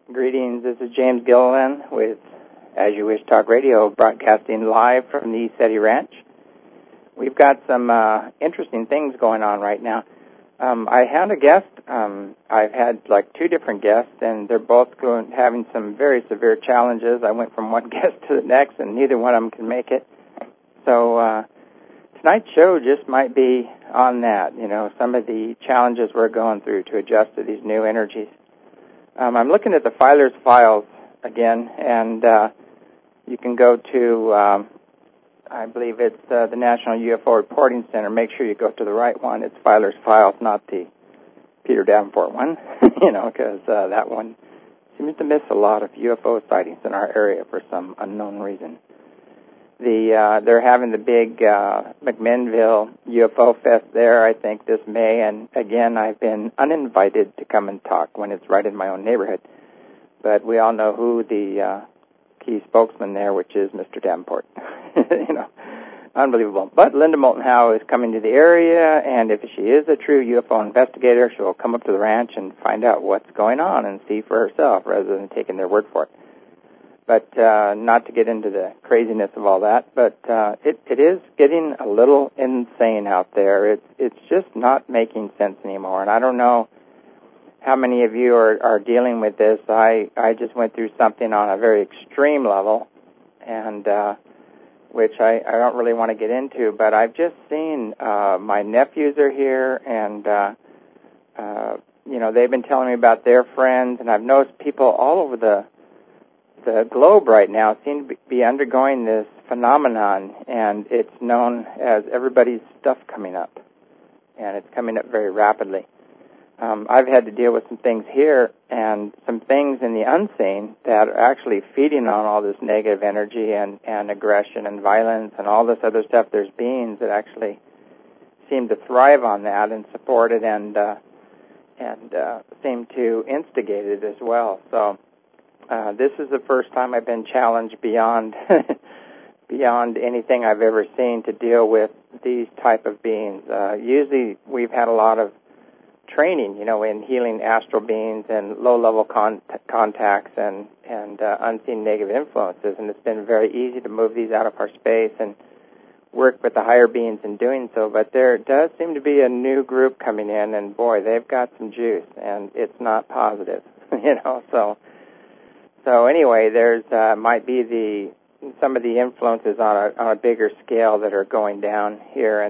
Greetings, this is James Gilliland with As You Wish Talk Radio, broadcasting live from the SETI Ranch. We've got some interesting things going on right now. I had a guest. I've had like two different guests, and they're both having some very severe challenges. I went from one guest to the next, and neither one of them can make it. So tonight's show just might be on that, some of the challenges we're going through to adjust to these new energies. I'm looking at the Filer's Files again, and you can go to, I believe it's the National UFO Reporting Center. Make sure you go to the right one. It's Filer's Files, not the Peter Davenport one, because that one seems to miss a lot of UFO sightings in our area for some unknown reason. They're having the big McMinnville UFO Fest there, I think, this May, and again, I've been uninvited to come and talk when it's right in my own neighborhood. But we all know who the key spokesman there, which is Mr. Davenport. Unbelievable. But Linda Moulton Howe is coming to the area, and if she is a true UFO investigator, she'll come up to the ranch and find out what's going on and see for herself rather than taking their word for it. But not to get into the craziness of all that, but it is getting a little insane out there. It's just not making sense anymore, and I don't know how many of you are dealing with this. I just went through something on a very extreme level, and which I don't really want to get into, but I've just seen my nephews are here, and they've been telling me about their friends, and I've noticed people all over the globe right now seem to be undergoing this phenomenon, and it's known as everybody's stuff coming up, and it's coming up very rapidly. I've had to deal with some things here and some things in the unseen that are actually feeding on all this negative energy and aggression and violence and all this other stuff. There's beings that actually seem to thrive on that and support it and seem to instigate it as well. So this is the first time I've been challenged beyond beyond anything I've ever seen to deal with these type of beings. Usually we've had a lot of training, in healing astral beings and low-level contacts and unseen negative influences, and it's been very easy to move these out of our space and work with the higher beings in doing so. But there does seem to be a new group coming in, and boy, they've got some juice, and it's not positive, So anyway, there's might be some of the influences on a bigger scale that are going down here,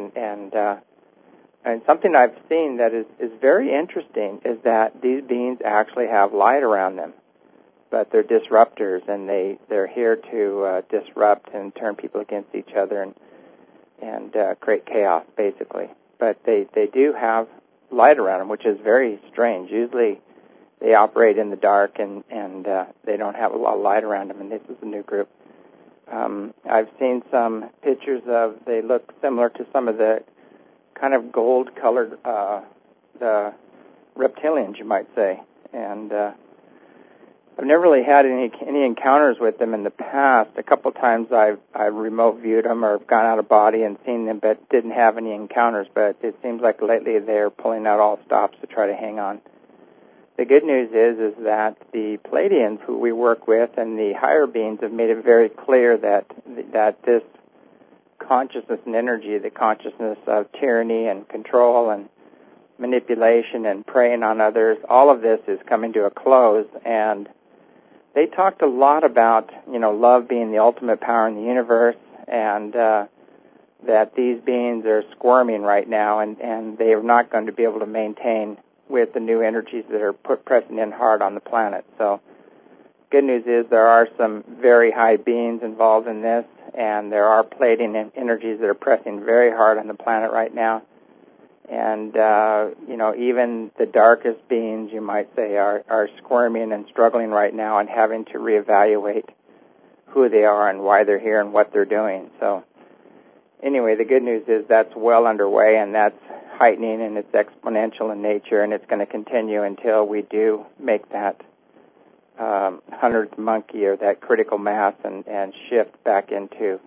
and something I've seen that is very interesting is that these beings actually have light around them, but they're disruptors, and they're here to disrupt and turn people against each other and create chaos, basically. But they do have light around them, which is very strange. Usually they operate in the dark, and they don't have a lot of light around them, and this is a new group. I've seen some pictures they look similar to some of the kind of gold-colored the reptilians, you might say. And I've never really had any encounters with them in the past. A couple times I've remote viewed them or gone out of body and seen them, but didn't have any encounters. But it seems like lately they're pulling out all stops to try to hang on. The good news is that the Pleiadians who we work with and the higher beings have made it very clear that this consciousness and energy, the consciousness of tyranny and control and manipulation and preying on others, all of this is coming to a close. And they talked a lot about, love being the ultimate power in the universe, and that these beings are squirming right now, and they are not going to be able to maintain with the new energies that are pressing in hard on the planet. So good news is there are some very high beings involved in this, and there are Pleiadian energies that are pressing very hard on the planet right now. And, even the darkest beings, you might say, are squirming and struggling right now and having to reevaluate who they are and why they're here and what they're doing. So anyway, the good news is that's well underway, and that's heightening, and it's exponential in nature, and it's going to continue until we do make that 100th monkey or that critical mass and shift back into,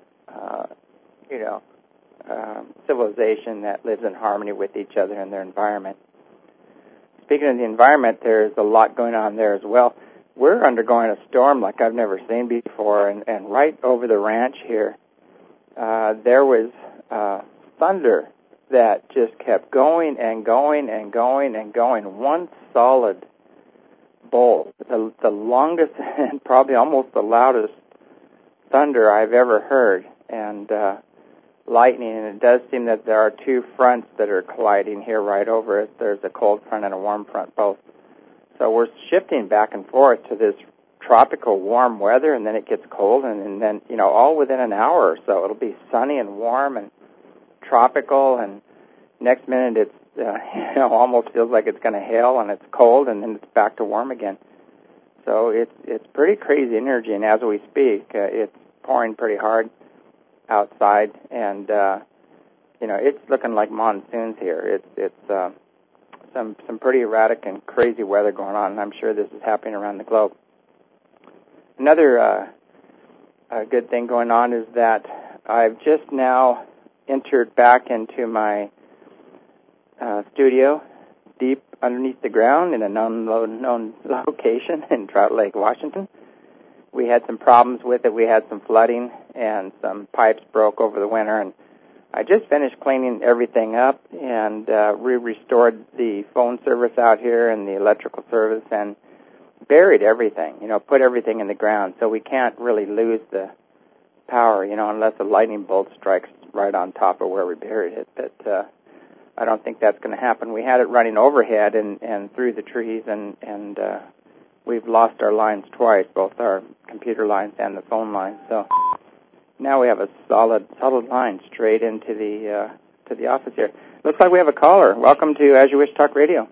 civilization that lives in harmony with each other and their environment. Speaking of the environment, there's a lot going on there as well. we're undergoing a storm like I've never seen before, and right over the ranch here, there was thunder that just kept going and going and going and going. One solid bolt, the longest and probably almost the loudest thunder I've ever heard, and lightning. And it does seem that there are two fronts that are colliding here right over it. There's a cold front and a warm front both. So we're shifting back and forth to this tropical warm weather, and then it gets cold, and then, all within an hour or so. It'll be sunny and warm and tropical, and next minute it's almost feels like it's going to hail, and it's cold, and then it's back to warm again. So it's pretty crazy energy, and as we speak, it's pouring pretty hard outside, and it's looking like monsoons here. It's some pretty erratic and crazy weather going on, and I'm sure this is happening around the globe. Another good thing going on is that I've just now entered back into my studio deep underneath the ground in an unknown location in Trout Lake, Washington. We had some problems with it. We had some flooding, and some pipes broke over the winter, and I just finished cleaning everything up, and we restored the phone service out here and the electrical service, and buried everything, put everything in the ground, so we can't really lose the power, unless a lightning bolt strikes right on top of where we buried it. But I don't think that's going to happen. We had it running overhead and through the trees, and we've lost our lines twice, both our computer lines and the phone lines. So now we have a solid line straight into the office here. Looks like we have a caller. Welcome to As You Wish Talk Radio.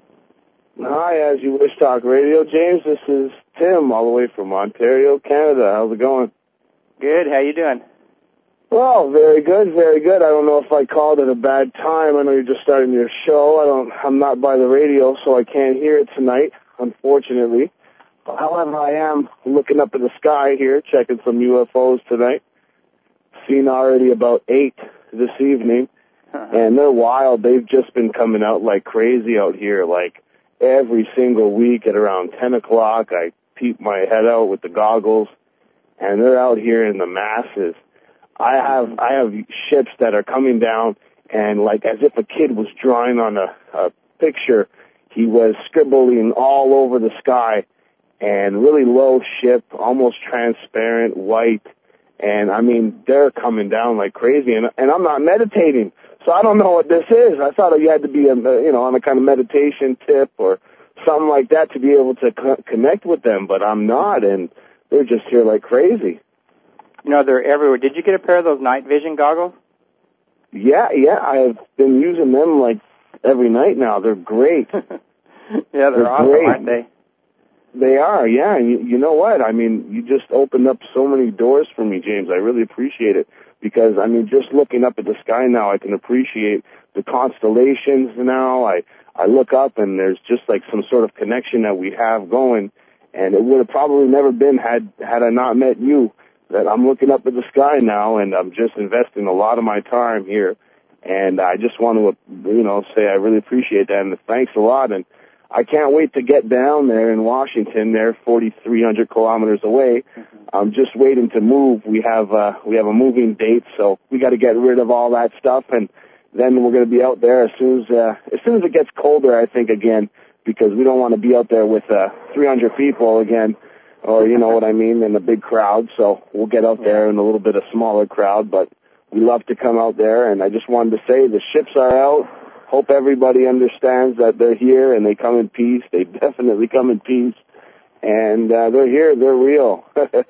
Hi, As You Wish Talk Radio. James, this is Tim, all the way from Ontario, Canada. How's it going? Good. How you doing? Well, very good, very good. I don't know if I called at a bad time. I know you're just starting your show. I'm not by the radio, so I can't hear it tonight, unfortunately. However, I am looking up at the sky here, checking some UFOs tonight. Seen already about 8 this evening, and they're wild. They've just been coming out like crazy out here, like every single week at around 10 o'clock. I peep my head out with the goggles, and they're out here in the masses. I have ships that are coming down, and like as if a kid was drawing on a picture, he was scribbling all over the sky, and really low ship, almost transparent, white, and I mean, they're coming down like crazy, and I'm not meditating, so I don't know what this is. I thought you had to be, on a kind of meditation tip or something like that to be able to connect with them, but I'm not, and they're just here like crazy. They're everywhere. Did you get a pair of those night vision goggles? Yeah, I've been using them like every night now. They're great. Yeah, they're awesome, great. Aren't they? They are, yeah. And you know what? I mean, you just opened up so many doors for me, James. I really appreciate it because, just looking up at the sky now, I can appreciate the constellations now. I look up and there's just like some sort of connection that we have going, and it would have probably never been had I not met you. That I'm looking up at the sky now, and I'm just investing a lot of my time here, and I just want to, say I really appreciate that, and thanks a lot, and I can't wait to get down there in Washington. They're 4,300 kilometers away. I'm just waiting to move. We have a moving date, so we got to get rid of all that stuff, and then we're going to be out there as soon as it gets colder, I think, again, because we don't want to be out there with 300 people again. Or, you know what I mean, in a big crowd. So we'll get out there in a little bit of smaller crowd, but we love to come out there. And I just wanted to say the ships are out. Hope everybody understands that they're here and they come in peace. They definitely come in peace. And they're here. They're real.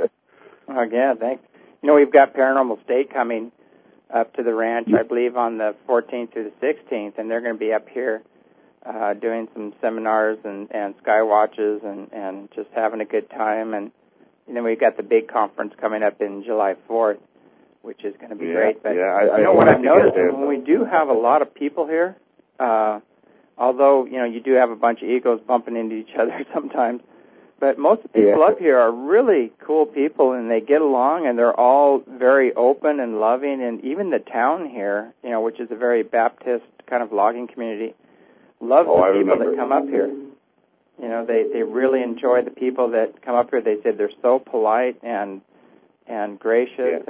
Yeah, thanks. We've got Paranormal State coming up to the ranch, I believe, on the 14th through the 16th, and they're going to be up here doing some seminars and sky watches and just having a good time. And then we've got the big conference coming up in July 4th, which is going to be great. But what I've noticed, when we do have a lot of people here, although, you do have a bunch of egos bumping into each other sometimes, but most of the people up here are really cool people, and they get along, and they're all very open and loving. And even the town here, which is a very Baptist kind of logging community, loves the people that come up here. They really enjoy the people that come up here. They said they're so polite and gracious,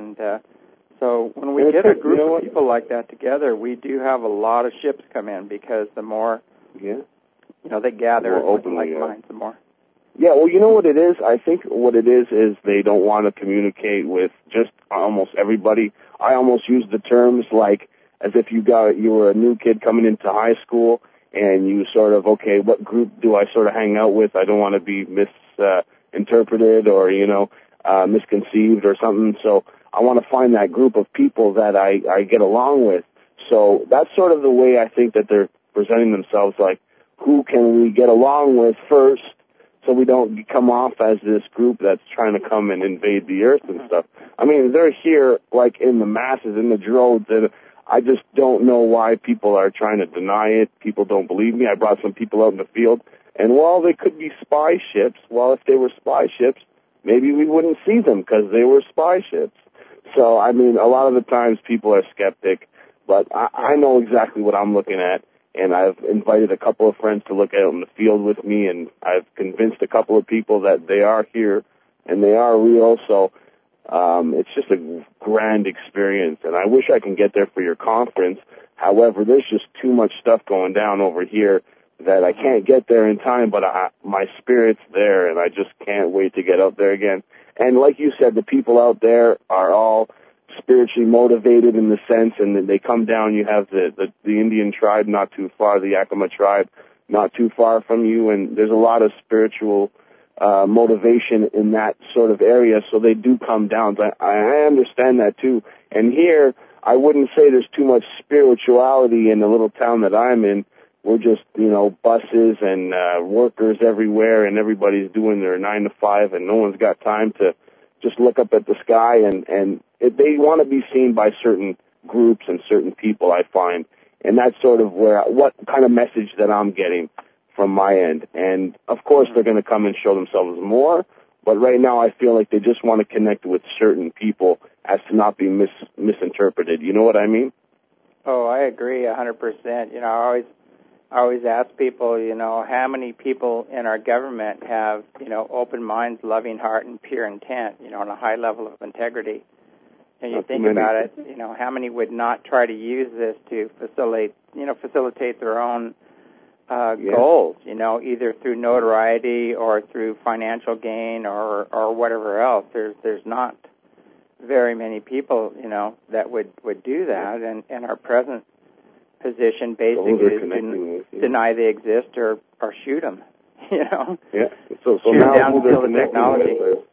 so when we get a group of people like that together, we do have a lot of ships come in, because the more they gather with like minds, the more. Yeah, well, you know what it is? I think what it is they don't want to communicate with just almost everybody. I almost use the terms like as if you were a new kid coming into high school, and you sort of, okay, what group do I sort of hang out with? I don't want to be misinterpreted or, misconceived or something. So I want to find that group of people that I get along with. So that's sort of the way I think that they're presenting themselves, like, who can we get along with first so we don't come off as this group that's trying to come and invade the earth and stuff. I mean, they're here, like, in the masses, in the droves, and I just don't know why people are trying to deny it. People don't believe me. I brought some people out in the field, and while they could be spy ships, if they were spy ships, maybe we wouldn't see them because they were spy ships. So, I mean, a lot of the times people are skeptic, but I know exactly what I'm looking at, and I've invited a couple of friends to look out in the field with me, and I've convinced a couple of people that they are here and they are real. So it's just a grand experience, and I wish I can get there for your conference. However, there's just too much stuff going down over here that I can't get there in time, but my spirit's there, and I just can't wait to get out there again. And like you said, the people out there are all spiritually motivated in the sense, and then they come down. You have the Indian tribe not too far, the Yakima tribe not too far from you, and there's a lot of spiritual motivation in that sort of area, so they do come down. I understand that too. And here, I wouldn't say there's too much spirituality in the little town that I'm in. We're just, buses and workers everywhere, and everybody's doing their 9 to 5, and no one's got time to just look up at the sky, and they want to be seen by certain groups and certain people, I find. And that's sort of what kind of message that I'm getting from my end. And, of course, they're going to come and show themselves more, but right now I feel like they just want to connect with certain people as to not be misinterpreted. You know what I mean? Oh, I agree 100%. I always ask people, how many people in our government have, open minds, loving heart, and pure intent, on a high level of integrity. And you think about it, how many would not try to use this to facilitate their own goals, either through notoriety or through financial gain or whatever else. There's not very many people, that would do that, and our present position basically is to deny they exist or shoot them, Yeah. So shoot now down, who steal they're the technology.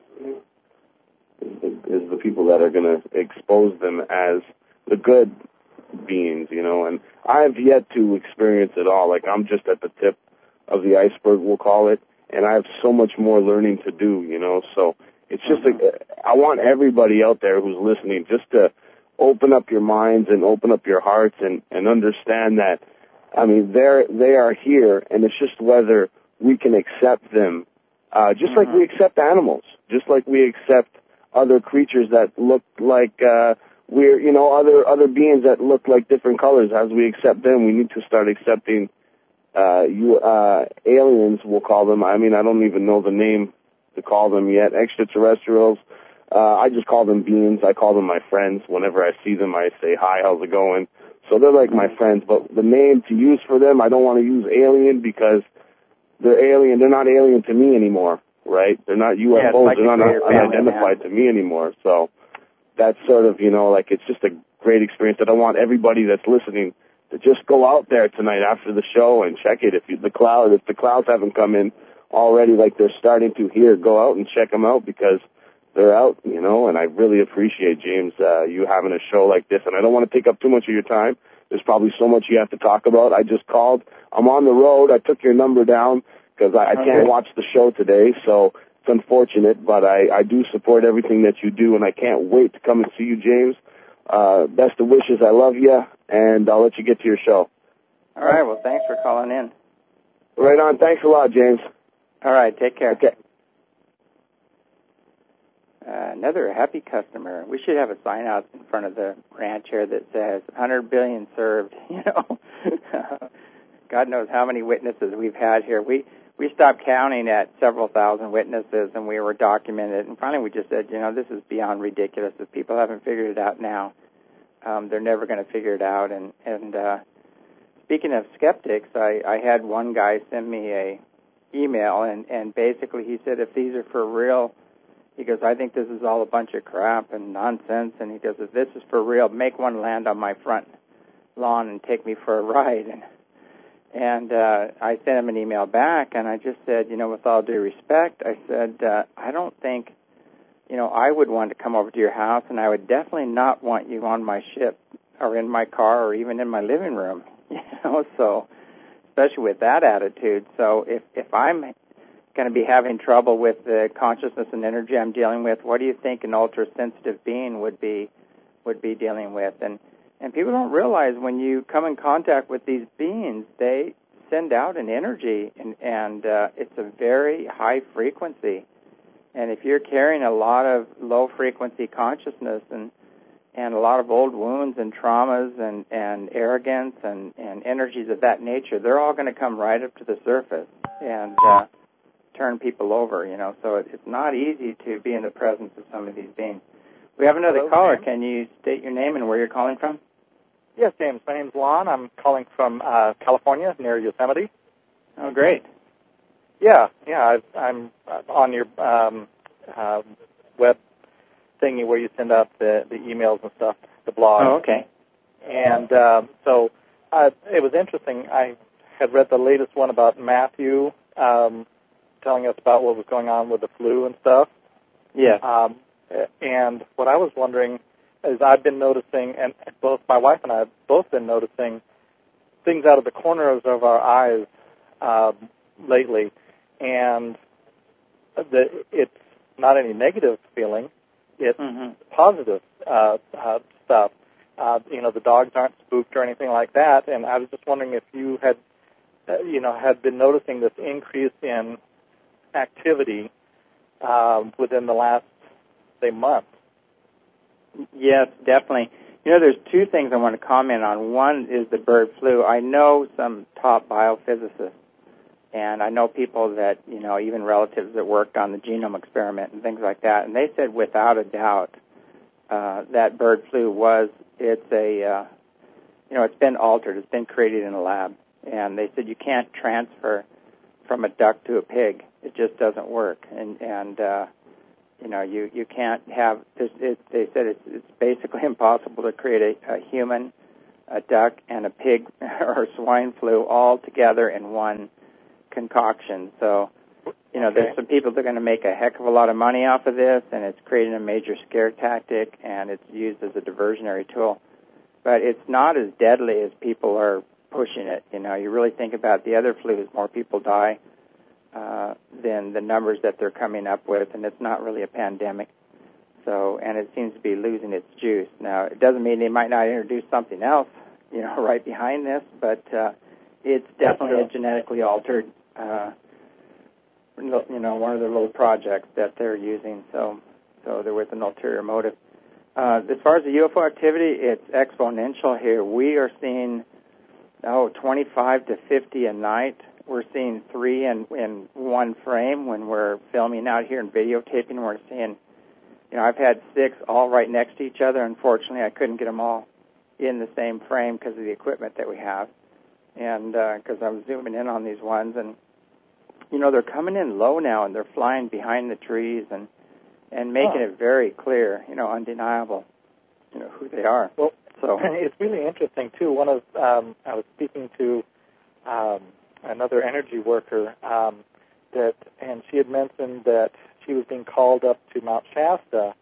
Is the people that are going to expose them as the good beings, and I've yet to experience it all. Like, I'm just at the tip of the iceberg, we'll call it, and I have so much more learning to do, so it's just I want everybody out there who's listening just to open up your minds and open up your hearts and understand that, I mean, they are here, and it's just whether we can accept them, just like we accept animals, just like we accept other creatures that look like other beings that look like different colors. As we accept them, we need to start accepting aliens, we'll call them. I mean, I don't even know the name to call them yet. Extraterrestrials. I just call them beings. I call them my friends. Whenever I see them, I say, hi, how's it going? So they're like my friends. But the name to use for them, I don't want to use alien because they're alien. They're not alien to me anymore, right? They're not UFOs. Like they're not unidentified to me anymore. So that's sort of, it's just a great experience that I want everybody that's listening to just go out there tonight after the show and check it. If the clouds haven't come in already like they're starting to here, go out and check them out because they're out, and I really appreciate, James, you having a show like this. And I don't want to take up too much of your time. There's probably so much you have to talk about. I just called. I'm on the road. I took your number down because I can't watch the show today, so it's unfortunate, but I do support everything that you do, and I can't wait to come and see you, James. Best of wishes. I love you, and I'll let you get to your show. All right. Well, thanks for calling in. Right on. Thanks a lot, James. All right. Take care. Okay. Another happy customer. We should have a sign out in front of the ranch here that says 100 billion served, God knows how many witnesses we've had here. We we stopped counting at several thousand witnesses, and we were documented. And finally, we just said, this is beyond ridiculous. If people haven't figured it out now, they're never going to figure it out. And speaking of skeptics, I had one guy send me a email, and basically he said, if these are for real, he goes, I think this is all a bunch of crap and nonsense. And he goes, if this is for real, make one land on my front lawn and take me for a ride. And I sent him an email back, and I just said, with all due respect, I said, I don't think, I would want to come over to your house, and I would definitely not want you on my ship or in my car or even in my living room, so especially with that attitude. So if I'm going to be having trouble with the consciousness and energy I'm dealing with, what do you think an ultra-sensitive being would be dealing with? And people don't realize when you come in contact with these beings, they send out an energy, and it's a very high frequency. And if you're carrying a lot of low-frequency consciousness and a lot of old wounds and traumas and arrogance and energies of that nature, they're all going to come right up to the surface and turn people over, So it's not easy to be in the presence of some of these beings. We have another caller. Can you state your name and where you're calling from? Yes, James. My name's Lon. I'm calling from California, near Yosemite. Oh, great. Yeah. I'm on your web thingy where you send out the emails and stuff, the blog. Oh, okay. And so it was interesting. I had read the latest one about Matthew telling us about what was going on with the flu and stuff. Yes. And what I was wondering is I've been noticing, and both my wife and I have both been noticing things out of the corners of our eyes lately, and it's not any negative feeling. It's positive stuff. The dogs aren't spooked or anything like that, and I was just wondering if you had, had been noticing this increase in activity within the last, say, month. Yes, definitely. There's two things I want to comment on. One is the bird flu. I know some top biophysicists, and I know people that, even relatives that worked on the genome experiment and things like that, and they said without a doubt that bird flu it's been altered. It's been created in a lab. And they said you can't transfer from a duck to a pig. It just doesn't work. And you can't have this. They said it's basically impossible to create a human, a duck, and a pig or swine flu all together in one concoction. So, there's some people that are going to make a heck of a lot of money off of this, and it's creating a major scare tactic, and it's used as a diversionary tool. But it's not as deadly as people are pushing it. You really think about the other flus, more people die than the numbers that they're coming up with, and it's not really a pandemic. So, and it seems to be losing its juice. Now, it doesn't mean they might not introduce something else, right behind this, but it's definitely a genetically altered, one of their little projects that they're using. So they're with an ulterior motive. As far as the UFO activity, it's exponential here. We are seeing 25 to 50 a night. We're seeing 3 in one frame when we're filming out here and videotaping. We're seeing, I've had 6 all right next to each other. Unfortunately, I couldn't get them all in the same frame because of the equipment that we have, and because I'm zooming in on these ones. And, they're coming in low now, and they're flying behind the trees and making it very clear, undeniable, who they are. Well, so it's really interesting, too. I was speaking to another energy worker, and she had mentioned that she was being called up to Mount Shasta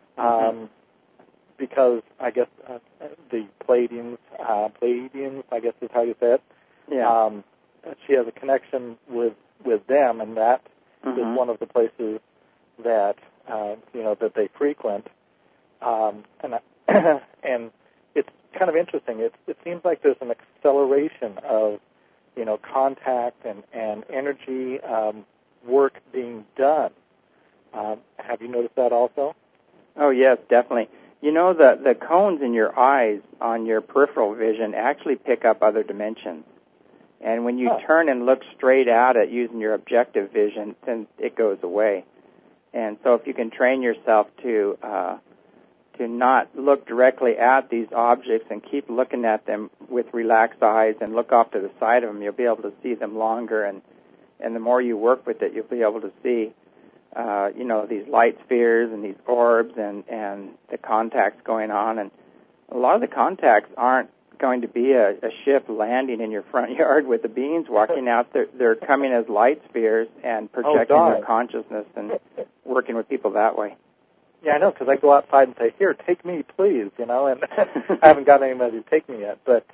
because I guess the Pleiadians, I guess is how you say it. Yeah. She has a connection with them, and that is one of the places that that they frequent. And it's kind of interesting. It seems like there's an acceleration of contact and energy work being done. Have you noticed that also? Oh, yes, definitely. The cones in your eyes on your peripheral vision actually pick up other dimensions. And when you turn and look straight at it using your objective vision, then it goes away. And so if you can train yourself to not look directly at these objects and keep looking at them with relaxed eyes and look off to the side of them, you'll be able to see them longer. And the more you work with it, you'll be able to see, these light spheres and these orbs and the contacts going on. And a lot of the contacts aren't going to be a ship landing in your front yard with the beings walking out. They're coming as light spheres and projecting their consciousness and working with people that way. Yeah, I know, because I go outside and say, "Here, take me, please," and I haven't got anybody to take me yet. But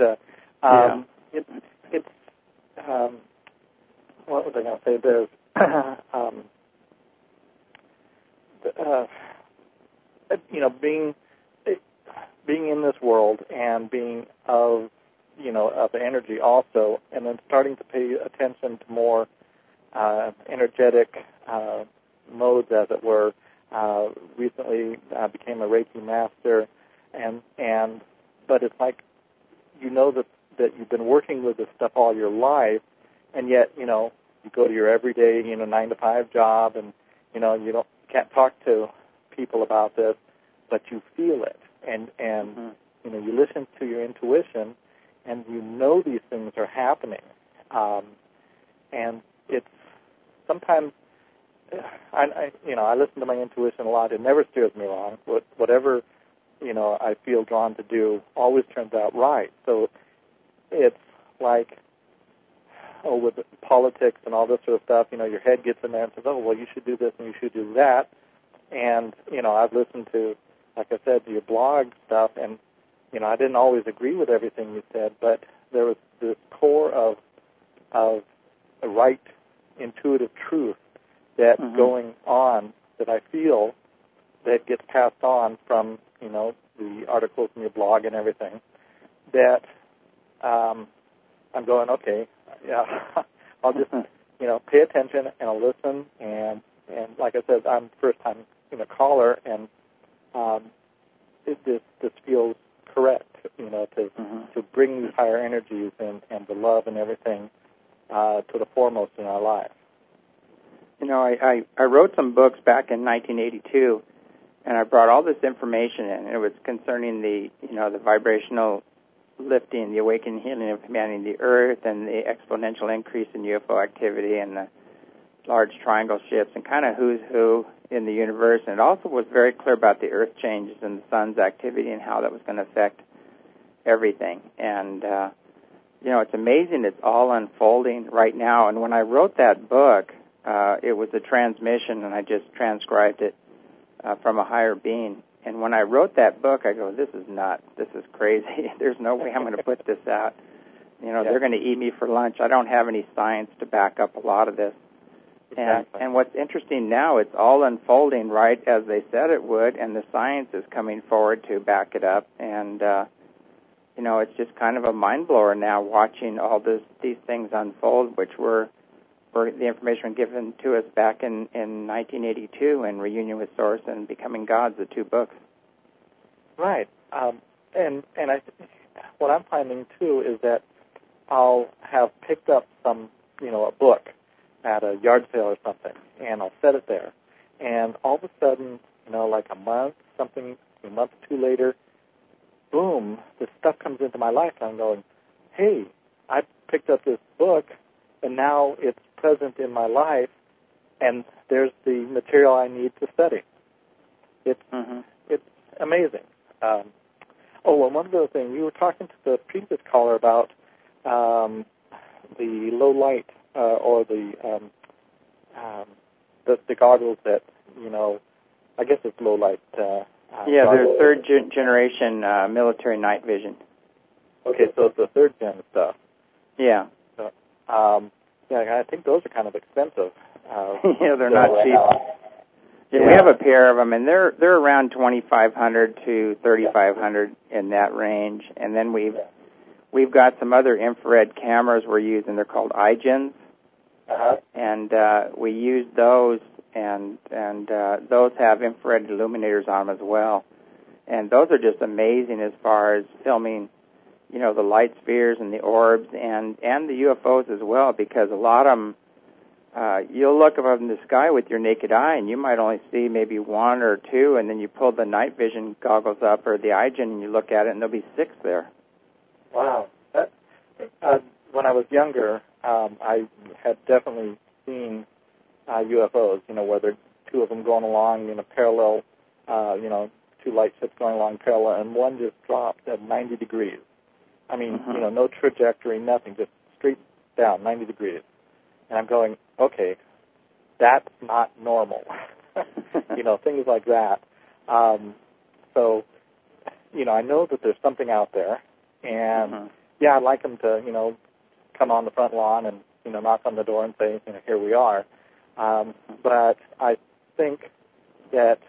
it's what was I going to say? There's being in this world and being of energy also, and then starting to pay attention to more energetic modes, as it were. Recently became a Reiki master, but it's like that you've been working with this stuff all your life, and yet you go to your everyday 9-to-5 job, and you can't talk to people about this, but you feel it, and you listen to your intuition, and these things are happening, and it's sometimes. I listen to my intuition a lot. It never steers me wrong. Whatever, I feel drawn to do always turns out right. So it's like, with politics and all this sort of stuff, your head gets in there and says, oh, well, you should do this and you should do that. And, I've listened to, like I said, your blog stuff, and, I didn't always agree with everything you said, but there was this core of a right intuitive truth that's going on that I feel that gets passed on from, the articles in your blog and everything, that I'm going, okay, yeah, I'll just, pay attention and I'll listen, and like I said, I'm first-time, caller, and this feels correct, to bring these higher energies and the love and everything to the foremost in our lives. I wrote some books back in 1982, and I brought all this information in. It was concerning the vibrational lifting, the awakening, healing of humanity in the Earth, and the exponential increase in UFO activity, and the large triangle ships, and kind of who's who in the universe. And it also was very clear about the Earth changes and the Sun's activity and how that was going to affect everything. And it's amazing. It's all unfolding right now. And when I wrote that book, it was a transmission, and I just transcribed it from a higher being. And when I wrote that book, I go, this is nuts. This is crazy. There's no way I'm going to put this out. They're going to eat me for lunch. I don't have any science to back up a lot of this. Exactly. And what's interesting now, it's all unfolding right as they said it would, and the science is coming forward to back it up. And, it's just kind of a mind-blower now watching all these things unfold, which were the information given to us back in 1982 in Reunion with Source and Becoming Gods, the two books. Right. And what I'm finding, too, is that I'll have picked up a book at a yard sale or something, and I'll set it there. And all of a sudden, like a month or two later, boom, this stuff comes into my life, and I'm going, hey, I picked up this book, and now it's present in my life, and there's the material I need to study. It's amazing. And one other thing, you were talking to the previous caller about the low light or the goggles that I guess it's low light. They're third generation military night vision. Okay, so it's the third gen stuff. Yeah. So, I think those are kind of expensive. They're not cheap. Yeah, we have a pair of them, and they're around $2,500 to $3,500 in that range. And then we've got some other infrared cameras we're using. They're called iGens, and we use those, and those have infrared illuminators on them as well. And those are just amazing as far as filming the light spheres and the orbs and the UFOs as well, because a lot of them, you'll look up in the sky with your naked eye and you might only see maybe one or two, and then you pull the night vision goggles up or the iGen and you look at it and there'll be 6 there. Wow. When I was younger, I had definitely seen UFOs, where there are 2 of them going along in a parallel, 2 light ships going along parallel, and one just dropped at 90 degrees. I mean, no trajectory, nothing, just straight down, 90 degrees. And I'm going, okay, that's not normal. Things like that. So, I know that there's something out there, and yeah, I'd like them to, come on the front lawn and, knock on the door and say, here we are. But I think that,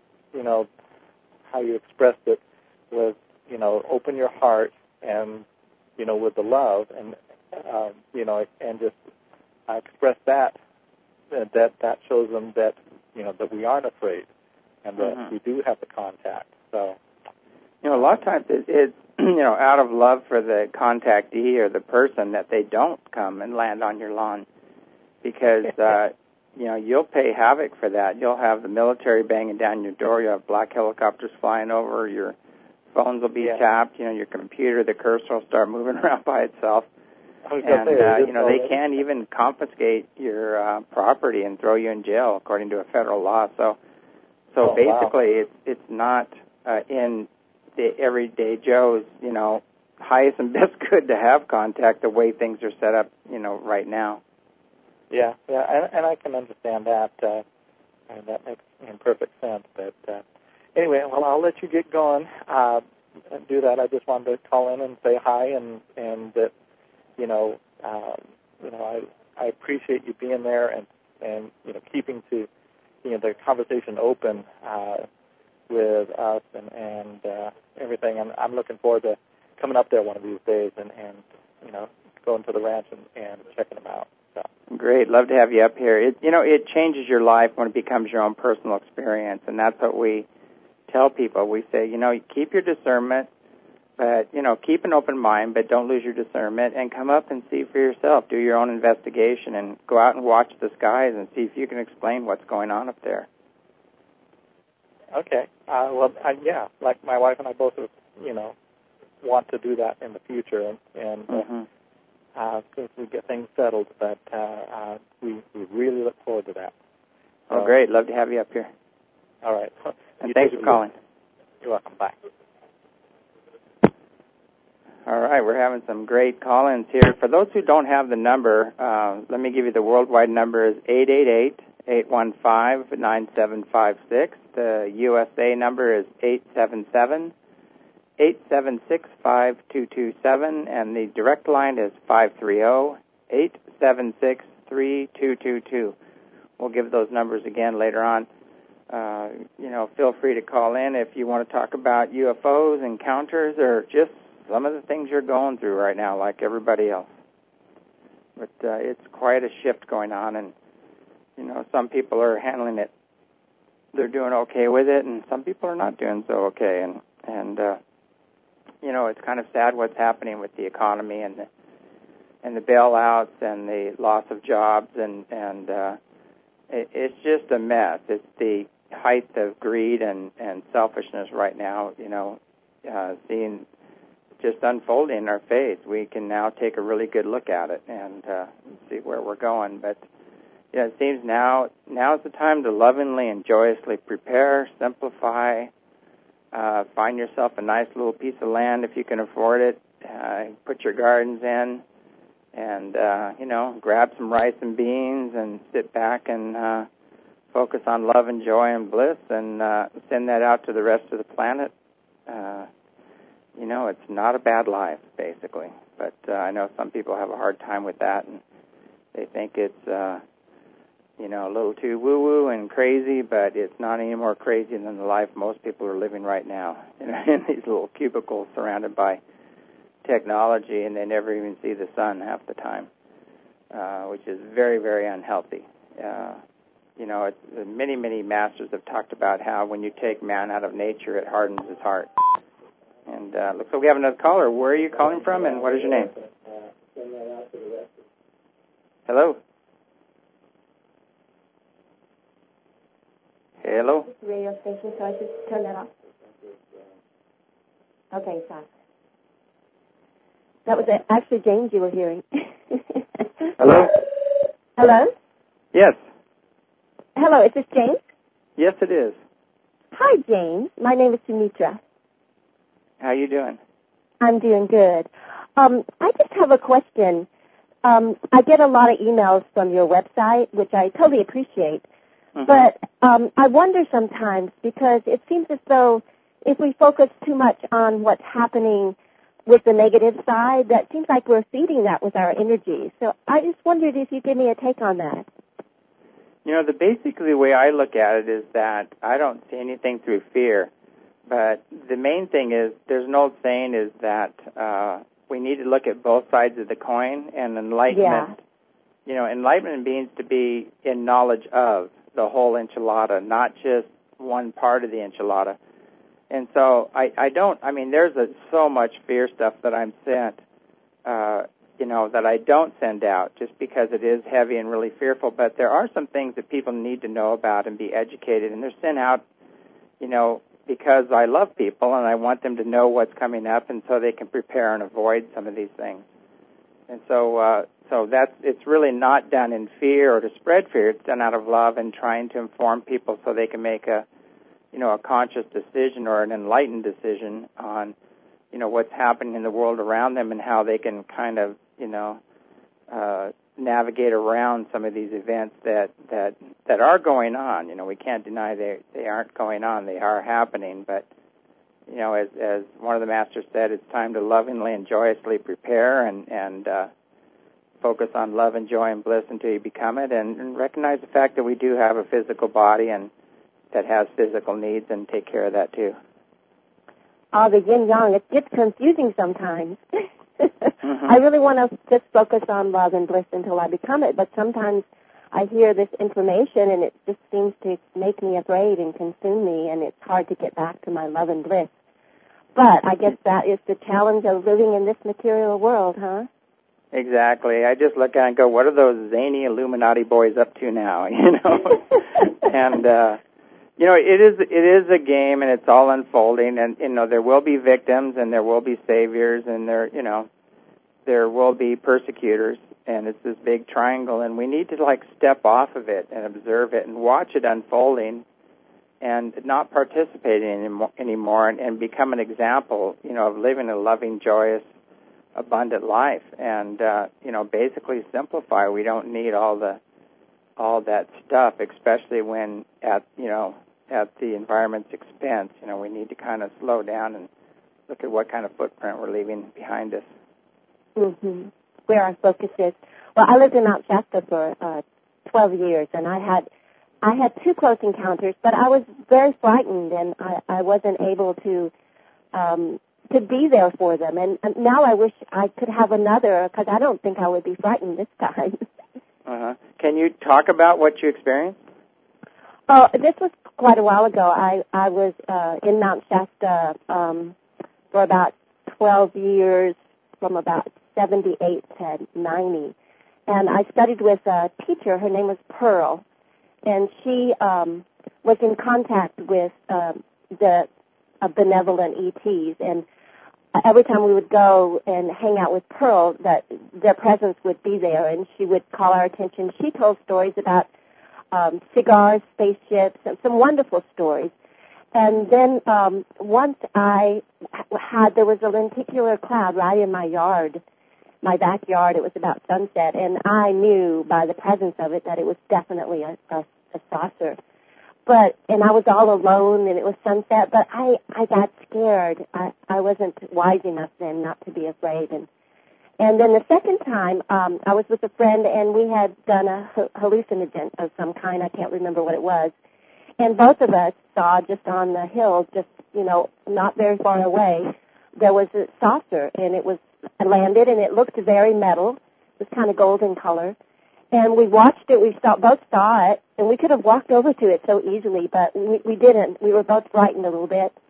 how you expressed it was, open your heart and, with the love and, and just express that shows them that, that we aren't afraid and that we do have the contact. So, a lot of times it's out of love for the contactee or the person that they don't come and land on your lawn, because, you'll pay havoc for that. You'll have the military banging down your door. You'll have black helicopters flying over. Your phones will be tapped. Your computer, the cursor will start moving around by itself. And, they can even confiscate your property and throw you in jail according to a federal law. So basically, it's not in the everyday Joe's, highest and best good to have contact the way things are set up, right now. Yeah, and I can understand that, and that makes perfect sense. But anyway, well, I'll let you get going and do that. I just wanted to call in and say hi, and that, I appreciate you being there and keeping to, the conversation open with us and everything. And I'm looking forward to coming up there one of these days and going to the ranch and checking them out. So. Great. Love to have you up here. It changes your life when it becomes your own personal experience, and that's what we tell people. We say, keep your discernment, but, keep an open mind, but don't lose your discernment, and come up and see for yourself. Do your own investigation and go out and watch the skies and see if you can explain what's going on up there. Okay. Like my wife and I both, want to do that in the future, and since we get things settled, but we really look forward to that. So, great. Love to have you up here. All right. And thanks for calling. You're welcome. Bye. All right, we're having some great call-ins here. For those who don't have the number, let me give you the worldwide number is 888-815-9756. The USA number is 877-876-5227, and the direct line is 530-876-3222. We'll give those numbers again later on. Feel free to call in if you want to talk about UFOs, encounters, or just some of the things you're going through right now, like everybody else. But it's quite a shift going on, and, some people are handling it. They're doing okay with it, and some people are not doing so okay. And it's kind of sad what's happening with the economy and the bailouts and the loss of jobs, and it's just a mess. It's the height of greed and selfishness right now, seeing just unfolding in our face. We can now take a really good look at it and see where we're going. But it seems now's the time to lovingly and joyously prepare, simplify, find yourself a nice little piece of land if you can afford it, put your gardens in, and grab some rice and beans and sit back and focus on love and joy and bliss, and send that out to the rest of the planet. It's not a bad life, basically. But I know some people have a hard time with that, and they think it's, a little too woo-woo and crazy, but it's not any more crazy than the life most people are living right now, in these little cubicles surrounded by technology, and they never even see the sun half the time, which is very, very unhealthy. Many, many masters have talked about how when you take man out of nature, it hardens his heart. And looks like we have another caller. Where are you calling from, and what is your name? Hello? Hello? Radio station, so I just turn that off. Okay, sorry. That was actually James you were hearing. Hello? Hello? Yes. Hello, is this James? Yes, it is. Hi, James. My name is Sumitra. How you doing? I'm doing good. I just have a question. I get a lot of emails from your website, which I totally appreciate. Mm-hmm. But I wonder sometimes, because it seems as though if we focus too much on what's happening with the negative side, that seems like we're feeding that with our energy. So I just wondered if you give me a take on that. You know, basically the way I look at it is that I don't see anything through fear. But the main thing is, there's an old saying is that we need to look at both sides of the coin, and enlightenment, enlightenment means to be in knowledge of the whole enchilada, not just one part of the enchilada. And so there's so much fear stuff that I'm sent, that I don't send out just because it is heavy and really fearful. But there are some things that people need to know about and be educated, and they're sent out, because I love people and I want them to know what's coming up, and so they can prepare and avoid some of these things. And so it's really not done in fear or to spread fear. It's done out of love and trying to inform people so they can make a conscious decision or an enlightened decision on, what's happening in the world around them and how they can kind of, navigate around some of these events that are going on. We can't deny they aren't going on. They are happening. But, as one of the masters said, it's time to lovingly and joyously prepare and focus on love and joy and bliss until you become it, and recognize the fact that we do have a physical body and that has physical needs, and take care of that too. Oh, the yin-yang, it gets confusing sometimes. Mm-hmm. I really want to just focus on love and bliss until I become it, but sometimes I hear this information and it just seems to make me afraid and consume me, and it's hard to get back to my love and bliss. But I guess that is the challenge of living in this material world, huh? Exactly. I just look at it and go, what are those zany Illuminati boys up to now, And, it is a game, and it's all unfolding, and, there will be victims, and there will be saviors, and there will be persecutors, and it's this big triangle, and we need to, step off of it and observe it and watch it unfolding and not participate anymore and become an example, of living a loving, joyous, abundant life, and, basically simplify. We don't need all that stuff, especially when at the environment's expense. We need to kind of slow down and look at what kind of footprint we're leaving behind us. Mm-hmm. Where our focus is. Well, I lived in Mount Shasta for 12 years, and I had 2 close encounters, but I was very frightened, and I wasn't able to be there for them. And now I wish I could have another, because I don't think I would be frightened this time. Uh-huh. Can you talk about what you experienced? Oh, this was quite a while ago. I was in Mount Shasta for about 12 years, from about 78 to 90. And I studied with a teacher. Her name was Pearl. And she was in contact with the benevolent ETs. And every time we would go and hang out with Pearl, that their presence would be there, and she would call our attention. She told stories about cigars, spaceships, and some wonderful stories. And then once there was a lenticular cloud right in my yard, my backyard. It was about sunset, and I knew by the presence of it that it was definitely a saucer. And I was all alone, and it was sunset, but I got scared. I wasn't wise enough then not to be afraid. And then the second time, I was with a friend, and we had done a hallucinogen of some kind. I can't remember what it was. And both of us saw just on the hill, just, not very far away, there was a saucer, and it landed, and it looked very metal. It was kind of golden color. And we watched it. Both saw it, and we could have walked over to it so easily, but we didn't. We were both frightened a little bit.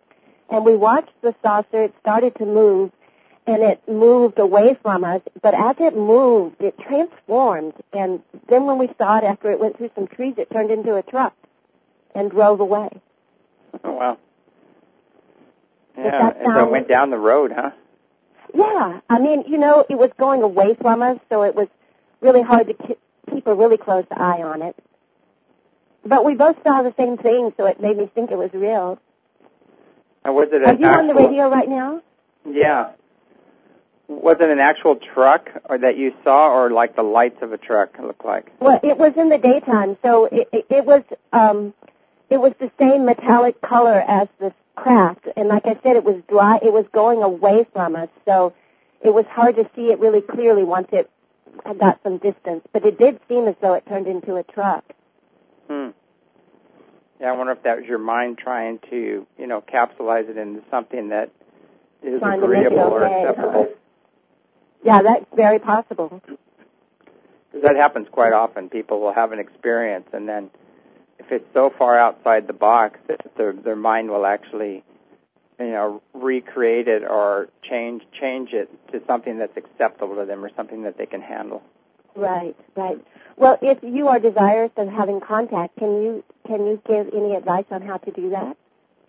and we watched the saucer. It started to move, and it moved away from us. But as it moved, it transformed. And then when we saw it after it went through some trees, it turned into a truck and drove away. Oh, wow. Yeah, and so it went down the road, huh? Yeah. I mean, it was going away from us, so it was really hard to keep a really close eye on it. But we both saw the same thing, so it made me think it was real. Was it Are you on the radio right now? Yeah. Was it an actual truck or that you saw, or like the lights of a truck look like? Well, it was in the daytime, so it was the same metallic color as the craft, and like I said, it was dry. It was going away from us, so it was hard to see it really clearly once it got some distance. But it did seem as though it turned into a truck. Yeah, I wonder if that was your mind trying to, capsulize it into something that is agreeable or acceptable. Yeah, that's very possible. Because that happens quite often. People will have an experience, and then if it's so far outside the box that their mind will actually, recreate it or change it to something that's acceptable to them or something that they can handle. Right. Well, if you are desirous of having contact, can you give any advice on how to do that?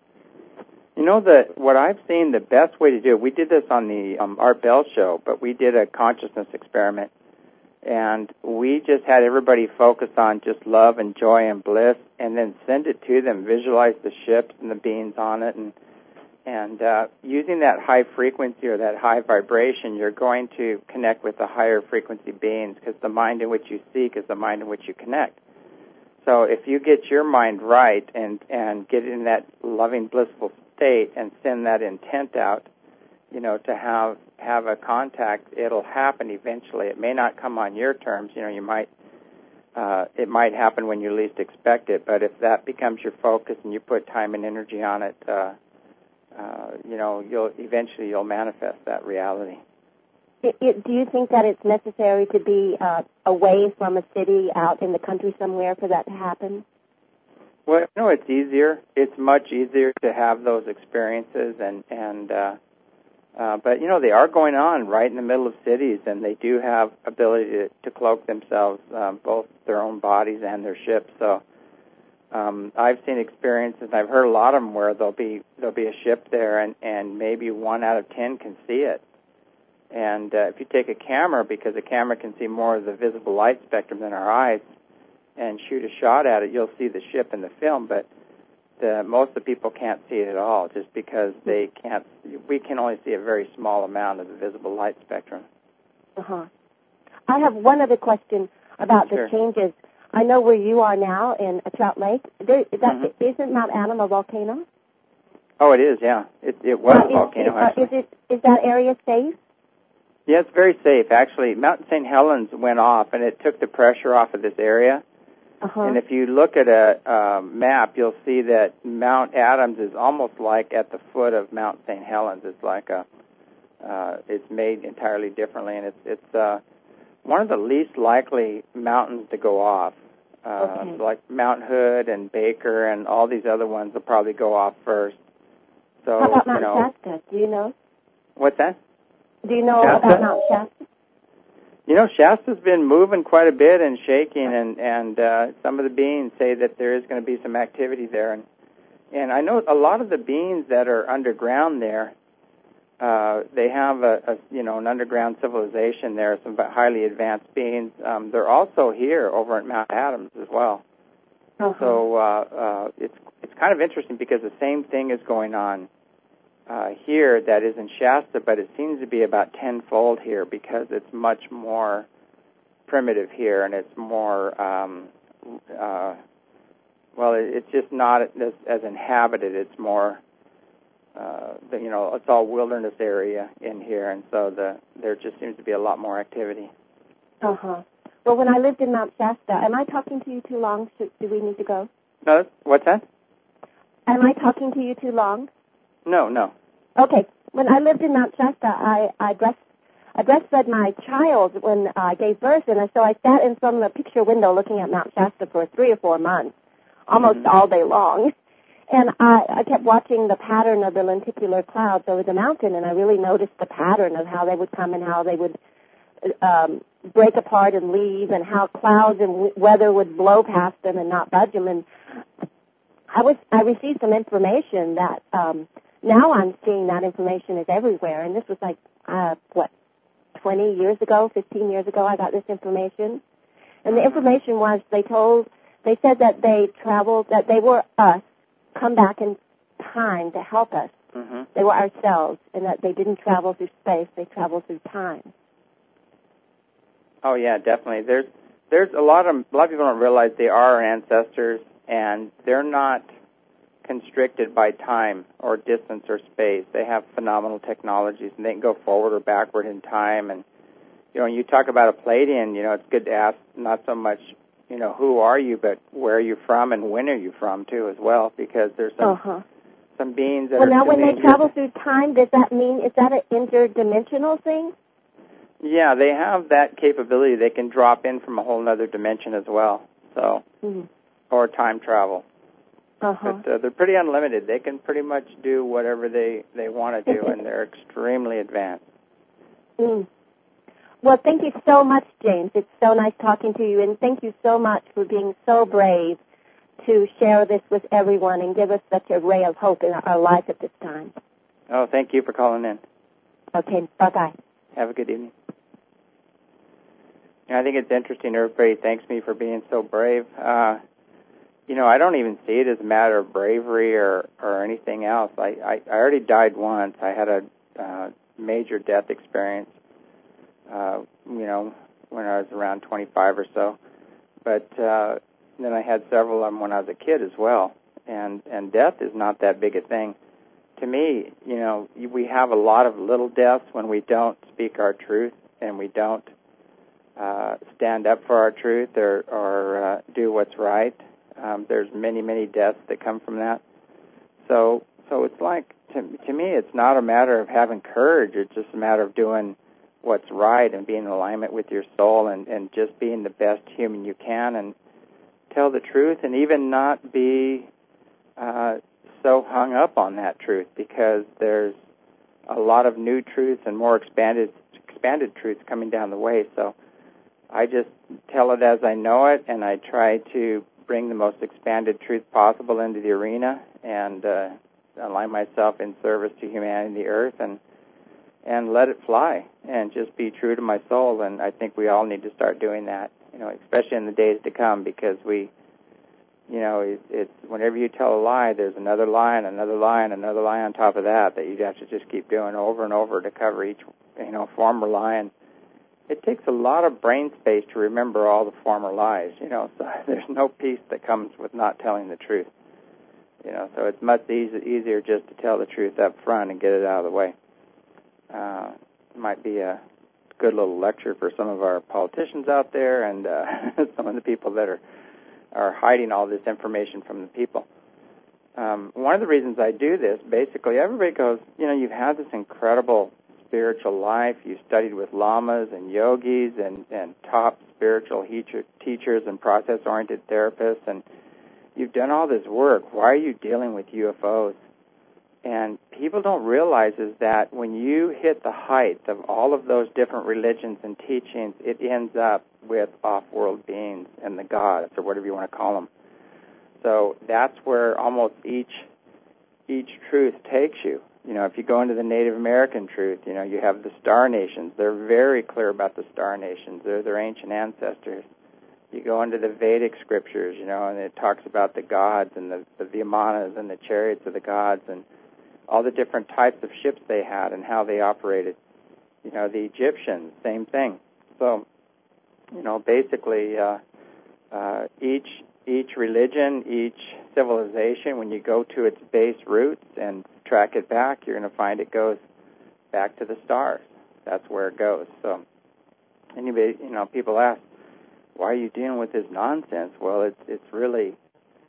What I've seen, the best way to do it, we did this on the Art Bell show, but we did a consciousness experiment, and we just had everybody focus on just love and joy and bliss, and then send it to them, visualize the ships and the beings on it, and using that high frequency or that high vibration, you're going to connect with the higher frequency beings, because the mind in which you seek is the mind in which you connect. So if you get your mind right and get in that loving, blissful state and send that intent out, to have a contact, it'll happen eventually. It may not come on your terms. You might it might happen when you least expect it. But if that becomes your focus and you put time and energy on it, you'll manifest that reality. Do you think that it's necessary to be away from a city, out in the country somewhere, for that to happen? Well, it's easier. It's much easier to have those experiences, but they are going on right in the middle of cities, and they do have ability to cloak themselves, both their own bodies and their ships. So I've seen experiences. I've heard a lot of them where there'll be a ship there, and maybe 1 out of 10 can see it. And if you take a camera, because a camera can see more of the visible light spectrum than our eyes, and shoot a shot at it, you'll see the ship in the film, but most of the people can't see it at all, just because we can only see a very small amount of the visible light spectrum. I have one other question about the changes. I know where you are now in Trout Lake. Isn't Mount Adam a volcano? Oh, it is, yeah. It was a volcano, actually. Is that area safe? Yeah, it's very safe. Actually, Mount St. Helens went off, and it took the pressure off of this area. And if you look at a map, you'll see that Mount Adams is almost like at the foot of Mount St. Helens. It's like it's made entirely differently, and it's one of the least likely mountains to go off. Like Mount Hood and Baker and all these other ones will probably go off first. So, how about Mount Shasta? Do you know? What's that? Do you know about Mount Shasta? Shasta's been moving quite a bit and shaking, and some of the beings say that there is going to be some activity there. And I know a lot of the beings that are underground there, they have an underground civilization there, some highly advanced beings. They're also here over at Mount Adams as well. So it's kind of interesting because the same thing is going on here that is in Shasta, but it seems to be about tenfold here because it's much more primitive here, and it's more, it's just not as inhabited. It's more, it's all wilderness area in here, and so there just seems to be a lot more activity. Well, when I lived in Mount Shasta, am I talking to you too long? Do we need to go? No, what's that? Am I talking to you too long? No. Okay. When I lived in Mount Shasta, I breastfed my child when I gave birth, and so I sat in from the picture window looking at Mount Shasta for 3 or 4 months, almost all day long. And I kept watching the pattern of the lenticular clouds over the mountain, and I really noticed the pattern of how they would come and how they would break apart and leave, and how clouds and weather would blow past them and not budge them. And I received some information that now I'm seeing that information is everywhere. And this was like 20 years ago, 15 years ago, I got this information. And the information was they said that they traveled, that they were us, come back in time to help us. Mm-hmm. They were ourselves, and that they didn't travel through space, they traveled through time. Oh yeah, definitely. There's a lot of people don't realize they are our ancestors, and they're not constricted by time or distance or space. They have phenomenal technologies, and they can go forward or backward in time. And when you talk about a Pleiadian, it's good to ask not so much who are you, but where are you from and when are you from too, as well, because there's some beings that well, are... now when they travel through time, does that mean, is that an interdimensional thing? Yeah, they have that capability. They can drop in from a whole other dimension as well, so or time travel. But they're pretty unlimited. They can pretty much do whatever they want to do, and they're extremely advanced. Well, thank you so much, James. It's so nice talking to you, and thank you so much for being so brave to share this with everyone and give us such a ray of hope in our life at this time. Oh, thank you for calling in. Okay, bye-bye. Have a good evening. I think it's interesting. Everybody thanks me for being so brave. I don't even see it as a matter of bravery or anything else. I already died once. I had a major death experience, when I was around 25 or so. But then I had several of them when I was a kid as well. And death is not that big a thing. To me, we have a lot of little deaths when we don't speak our truth and we don't stand up for our truth or do what's right. There's many, many deaths that come from that. So it's like, to me, it's not a matter of having courage. It's just a matter of doing what's right and being in alignment with your soul and just being the best human you can and tell the truth and even not be so hung up on that truth, because there's a lot of new truths and more expanded truths coming down the way. So I just tell it as I know it, and I try to bring the most expanded truth possible into the arena and align myself in service to humanity and the earth and let it fly and just be true to my soul. And I think we all need to start doing that, especially in the days to come, because it's whenever you tell a lie, there's another lie and another lie and another lie on top of that you have to just keep doing over and over to cover each, former lie. And it takes a lot of brain space to remember all the former lies, so there's no peace that comes with not telling the truth, so it's much easier just to tell the truth up front and get it out of the way. It might be a good little lecture for some of our politicians out there and some of the people that are hiding all this information from the people. One of the reasons I do this, basically, everybody goes, you've had this incredible spiritual life. You studied with lamas and yogis and top spiritual teachers and process-oriented therapists, and you've done all this work. Why are you dealing with UFOs? And people don't realize is that when you hit the height of all of those different religions and teachings, it ends up with off-world beings and the gods, or whatever you want to call them. So that's where almost each truth takes you. If you go into the Native American truth, you have the star nations. They're very clear about the star nations. They're their ancient ancestors. You go into the Vedic scriptures, and it talks about the gods and the Vimanas and the chariots of the gods and all the different types of ships they had and how they operated. The Egyptians, same thing. So, basically, each religion, each civilization, when you go to its base roots and track it back, you're going to find it goes back to the stars. That's where it goes. So, anybody, people ask, why are you dealing with this nonsense? Well, it's really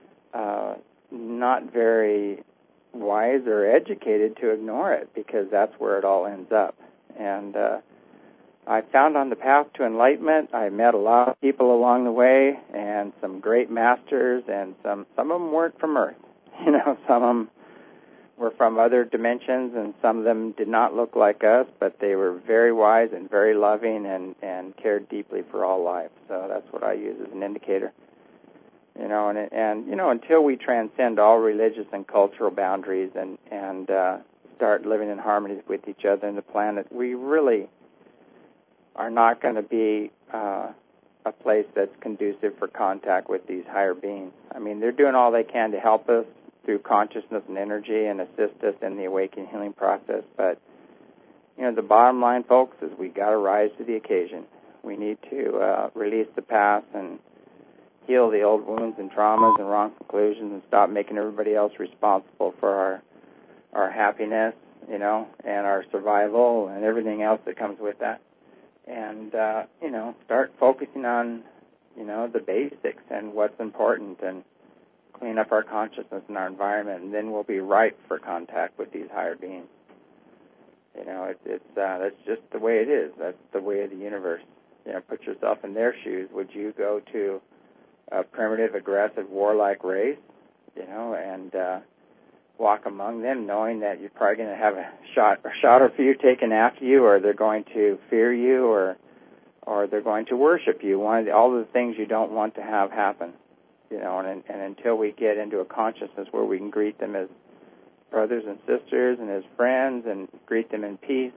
not very wise or educated to ignore it, because that's where it all ends up. And I found on the path to enlightenment, I met a lot of people along the way, and some great masters, and some of them weren't from Earth. Some of them were from other dimensions, and some of them did not look like us, but they were very wise and very loving and cared deeply for all life. So that's what I use as an indicator. Until we transcend all religious and cultural boundaries and start living in harmony with each other and the planet, we really are not going to be a place that's conducive for contact with these higher beings. I mean, they're doing all they can to help us through consciousness and energy and assist us in the awakening healing process. But, the bottom line, folks, is we got to rise to the occasion. We need to release the past and heal the old wounds and traumas and wrong conclusions and stop making everybody else responsible for our happiness, and our survival and everything else that comes with that. And, start focusing on, the basics and what's important and clean up our consciousness and our environment, and then we'll be ripe for contact with these higher beings. That's just the way it is. That's the way of the universe. Put yourself in their shoes. Would you go to a primitive, aggressive, warlike race, and walk among them knowing that you're probably going to have a shot or few taken after you, or they're going to fear you, or they're going to worship you? All the things you don't want to have happen. And until we get into a consciousness where we can greet them as brothers and sisters and as friends and greet them in peace,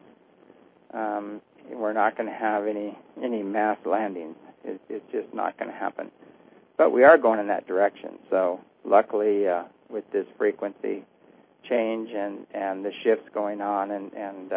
we're not going to have any mass landings. It's just not going to happen. But we are going in that direction. So luckily, with this frequency change and the shifts going on, and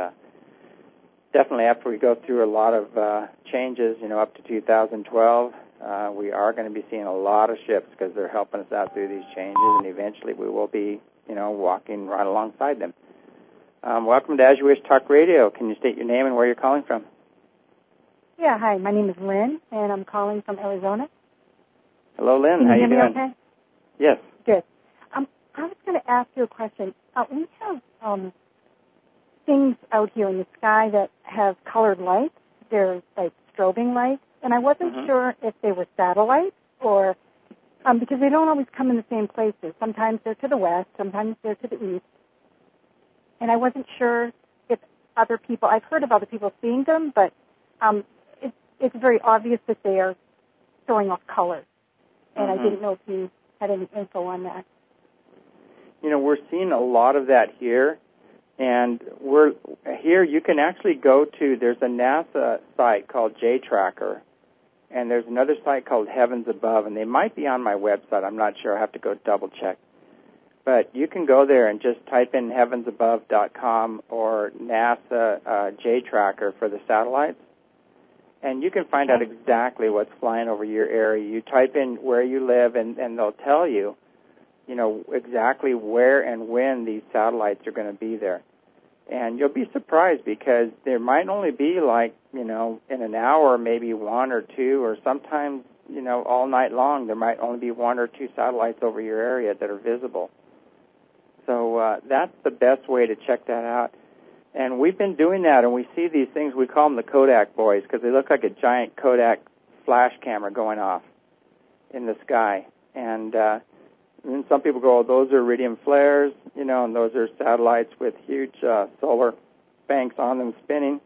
definitely after we go through a lot of changes, up to 2012, we are going to be seeing a lot of shifts because they're helping us out through these changes, and eventually we will be, walking right alongside them. Welcome to As You Wish Talk Radio. Can you state your name and where you're calling from? Yeah, hi. My name is Lynn, and I'm calling from Arizona. Hello, Lynn. Can How you you hear me doing? okay? Yes. Good. I was going to ask you a question. We have things out here in the sky that have colored lights. They're like strobing lights, and I wasn't sure if they were satellites or because they don't always come in the same places. Sometimes they're to the west, sometimes they're to the east, and I wasn't sure if other people. I've heard of other people seeing them, but it's very obvious that they are throwing off colors, and I didn't know if you had any info on that. We're seeing a lot of that here, and you can actually go to, there's a NASA site called JTracker, and there's another site called Heavens Above, and they might be on my website. I'm not sure. I have to go double check. But you can go there and just type in heavensabove.com or NASA JTracker for the satellites, and you can find out exactly what's flying over your area. You type in where you live, and they'll tell you, exactly where and when these satellites are going to be there. And you'll be surprised because there might only be in an hour, maybe one or two, or sometimes, all night long, there might only be one or two satellites over your area that are visible. So that's the best way to check that out. And we've been doing that, and we see these things, we call them the Kodak boys, because they look like a giant Kodak flash camera going off in the sky. And some people go, those are iridium flares, and those are satellites with huge solar banks on them spinning.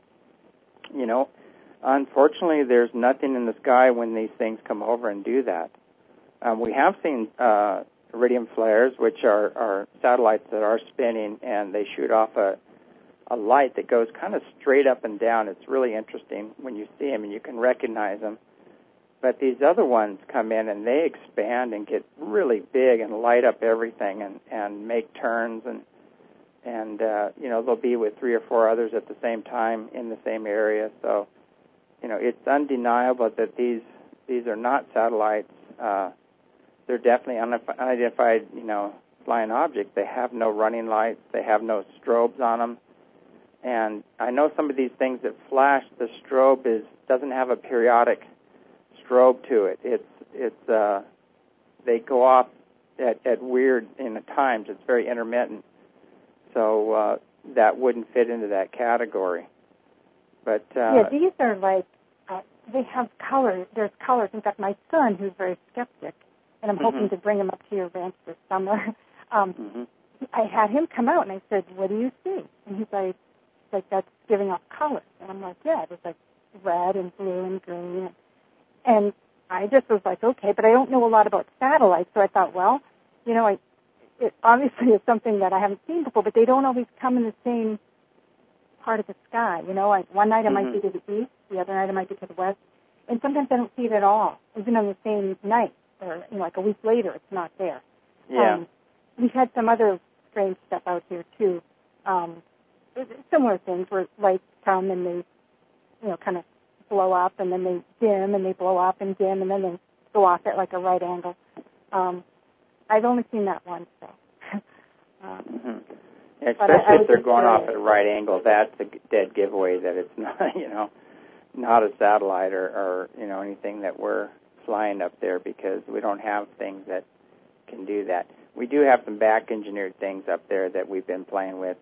Unfortunately, there's nothing in the sky when these things come over and do that. We have seen iridium flares, which are satellites that are spinning, and they shoot off a light that goes kind of straight up and down. It's really interesting when you see them, and you can recognize them. But these other ones come in, and they expand and get really big and light up everything and make turns, and they'll be with 3 or 4 others at the same time in the same area. So, it's undeniable that these are not satellites. They're definitely unidentified, flying objects. They have no running lights. They have no strobes on them. And I know some of these things that flash, the strobe doesn't have a periodic strobe to it. It's they go off at weird times. It's very intermittent. So that wouldn't fit into that category. But these are they have colors. There's colors. In fact, my son, who's very skeptic, and I'm hoping to bring him up to your ranch this summer, I had him come out, and I said, "What do you see?" And he's like, "That's giving off colors." And I'm like, "Yeah, it was like red and blue and green." And I just was like, "Okay," but I don't know a lot about satellites, so I thought, well, it obviously is something that I haven't seen before, but they don't always come in the same part of the sky. Like one night it might be to the east, the other night it might be to the west, and sometimes I don't see it at all, even on the same night, or like a week later, it's not there. Yeah. We've had some other strange stuff out here too. Similar things where lights come and they, kind of blow up, and then they dim, and they blow up and dim, and then they go off at like a right angle. I've only seen that once, so. Especially if they're going off at a right angle, that's a dead giveaway that it's not, not a satellite or anything that we're flying up there, because we don't have things that can do that. We do have some back-engineered things up there that we've been playing with,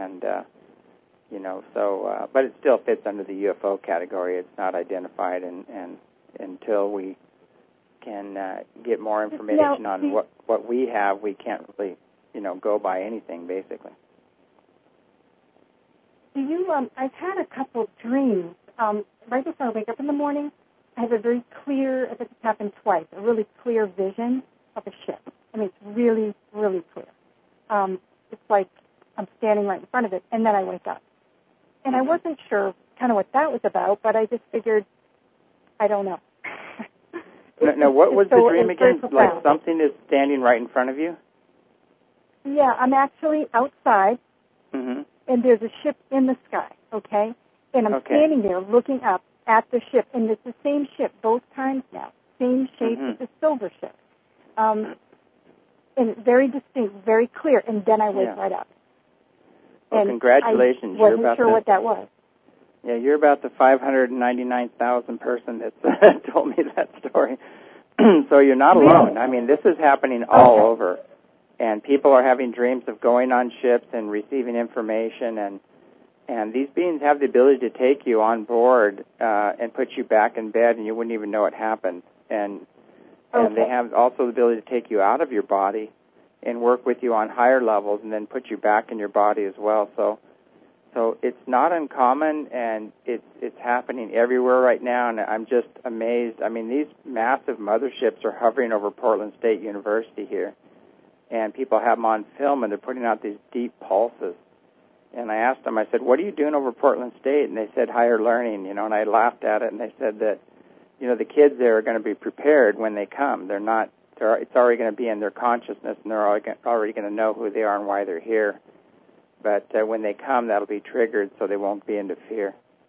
but it still fits under the UFO category. It's not identified, and until we can get more information on what we have, we can't really, go by anything, basically. I've had a couple of dreams. Right before I wake up in the morning, I have a very clear, I think it's happened twice, a really clear vision of a ship. I mean, it's really, really clear. It's like I'm standing right in front of it, and then I wake up. And I wasn't sure kind of what that was about, but I just figured, I don't know. Now, what was the dream again? Like something is standing right in front of you? Yeah, I'm actually outside, and there's a ship in the sky, okay? And I'm standing there looking up at the ship, and it's the same ship both times now, same shape as the silver ship. And very distinct, very clear, and then I wake right up. Well, and congratulations. I wasn't sure what that was. Yeah, you're about the 599,000th person that told me that story. So you're not alone. I mean, this is happening all over. And people are having dreams of going on ships and receiving information, and these beings have the ability to take you on board and put you back in bed, and you wouldn't even know it happened. And they have also the ability to take you out of your body and work with you on higher levels, and then put you back in your body as well. So it's not uncommon, and it's happening everywhere right now, and I'm just amazed. I mean, these massive motherships are hovering over Portland State University here, and people have them on film, and they're putting out these deep pulses. And I asked them, I said, "What are you doing over Portland State?" And they said, "Higher learning," and I laughed at it, and they said that, the kids there are going to be prepared when they come. It's already going to be in their consciousness, and they're already going to know who they are and why they're here. But when they come, that'll be triggered, so they won't be into fear.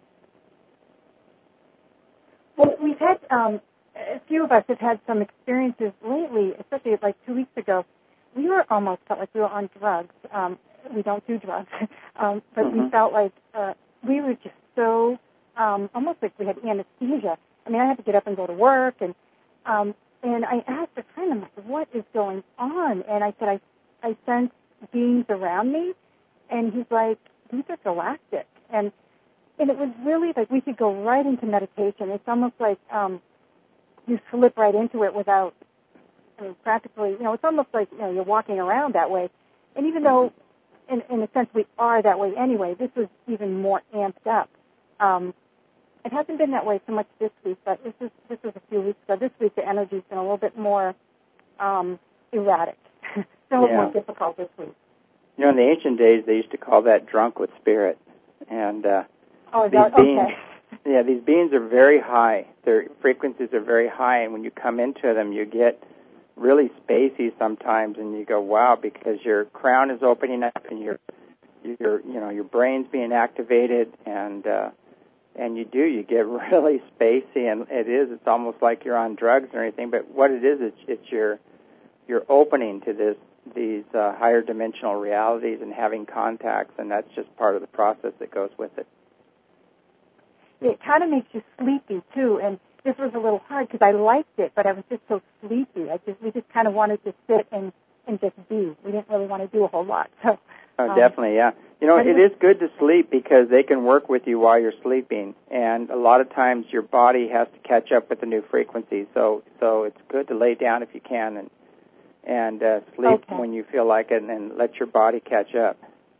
Well, we've had, a few of us have had some experiences lately, especially like 2 weeks ago. We were almost felt like we were on drugs. We don't do drugs, but we felt like we were just so, almost like we had anesthesia. I mean, I had to get up and go to work, and I asked a friend, I'm like, "What is going on?" And I said, I sense beings around me, and he's like, "These are galactic." And it was really like we could go right into meditation. It's almost like you slip right into it without, practically, it's almost like, you're walking around that way. And even though, in a sense, we are that way anyway, this was even more amped up. It hasn't been that way so much this week, but this was a few weeks ago. This week the energy's been a little bit more erratic. It's a little more difficult this week. In the ancient days, they used to call that drunk with spirit. And these beings are very high. Their frequencies are very high, and when you come into them, you get really spacey sometimes, and you go, wow, because your crown is opening up, and your brain's being activated, and you get really spacey, and it's almost like you're on drugs or anything. But what it is, it's you're opening to these higher dimensional realities and having contacts, and that's just part of the process that goes with it. It kind of makes you sleepy too, and this was a little hard because I liked it, but I was just so sleepy. We just kind of wanted to sit and just be. We didn't really want to do a whole lot. So definitely, yeah. It is good to sleep because they can work with you while you're sleeping, and a lot of times your body has to catch up with the new frequencies. So it's good to lay down if you can and sleep when you feel like it, and let your body catch up.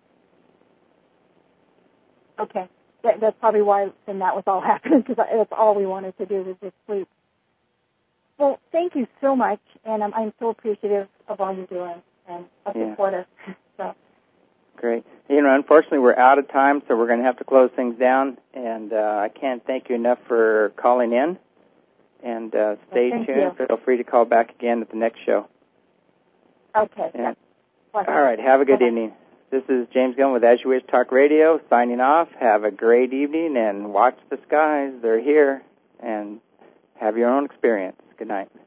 Okay. That's probably why then that was all happening, because that's all we wanted to do was just sleep. Well, thank you so much, and I'm so appreciative of all you're doing and of support us. So. Great. Unfortunately, we're out of time, so we're going to have to close things down, and I can't thank you enough for calling in. And stay tuned. Feel free to call back again at the next show. Okay. All right. Have a good evening. This is James Gillen with As You Wish Talk Radio, signing off. Have a great evening, and watch the skies. They're here, and have your own experience. Good night.